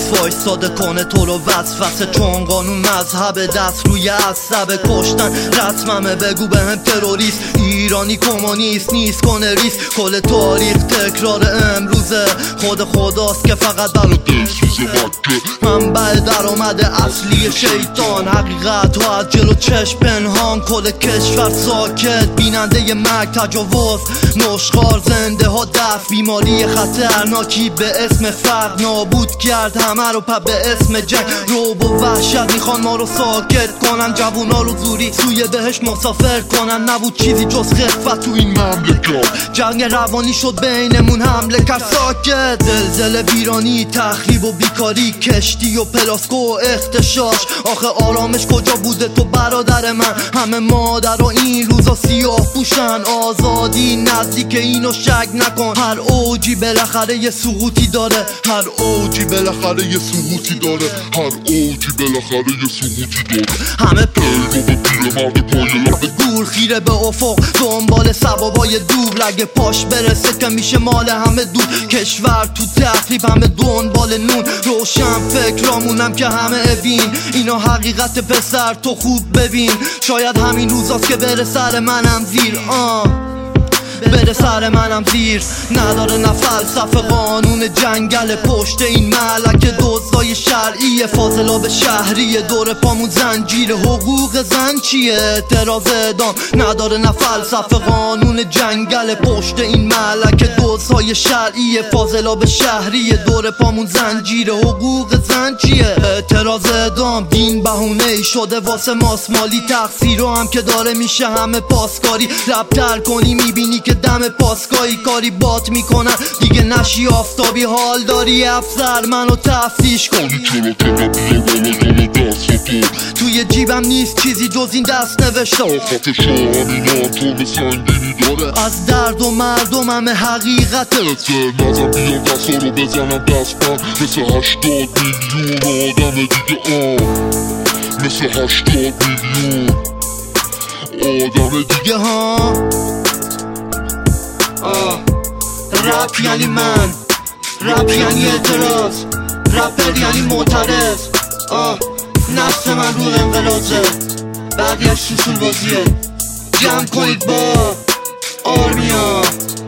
پلیس وایستاده کنه تو رو وسوسه، چون قانون مذهب دست روی عصبه، کشتن رسممه بگو به هم تروریست، ایرانی کمونیست نیست کنه ریس، کل تاریخ تکرار امروزه، خود خداست که فقط برو دلسوزه مکه، منبع درآمد اصلی شیطان، حقیقت ها از جلو چشم پنهان، کل کشور ساکت بیننده مرگ، تجاوز نشخوار، زنده ها دفع، بیماری خطرناکی به اسم فقر نابود کرد همه رو، به اسم جنگ رعب و وحشت میخوان ما رو ساکت کنن، جوونا رو زوری سوی بهش مسافر کنن، نبود چیزی جز خفت تو این مملکت، جنگ روانی شد بینمون حمله کرد ساکت، زلزله ویرانی تخریب و بیکاری، کشتی و پلاسکو و اختشاش، آخه آرامش کجا بوده تو برادر من، همه مادر و این روزا سیاه پوشن، آزادی نزدیک اینو شک نکن، هر اوجی بالاخره یه سقوطی داره، هر اوجی بالاخره یه سقوطی داره، هر اوجی بالاخره یه سقوطی داره، همه پیرو به پیرمرد پای لبه گور، خیره به افق دنبال سبابای دور، اگه پاش برسه که میشه مال همه دور، کشور تو تخریب همه دنبال نون، روشن فکرامونم که همه اوین، اینا حقیقت پسر تو خوب ببین، شاید همین روزاست که بره سر منم زیر، بره سر منم زیر، نداره نه فلسفه قانون جنگل، پشت این ملک دزدای شرعی، فاضلاب شهری، دور پامون زنجیر، حقوق زن چیه اعتراض اعدام، نداره نه فلسفه قانون جنگل، پشت این ملک دزدای شرعی، فاضلاب شهری، دور پامون زنجیر، حقوق زن چیه اعتراض اعدام، دین بهونه ای شده واسه ماسمالی، تقصیر رو هم که داره میشه همه پاسکاری، ربطر کنی میبینی که دم پاسگاهی کاری بات میکنن، دیگه نشی آفتابی، حال داری افسر منو تفتیش کن، چرا بیا بالا دست تو، توی جیبم نیست چیزی جز این دست نوشته، آخت شاه همینا تو به سنگینی داره، از درد و مردم همه حقیقته، نزم بیا دستا رو بزنم دست من، مثل 80 میلیون آدم دیگه، مثل 80 میلیون آدم دیگه ها، رپ یعنی من، رپ یعنی اعتراض، رپر یعنی معترض، نفس من رو انقلازه، بقیهش سوسول بازیه، جمع کنید با آرمیا.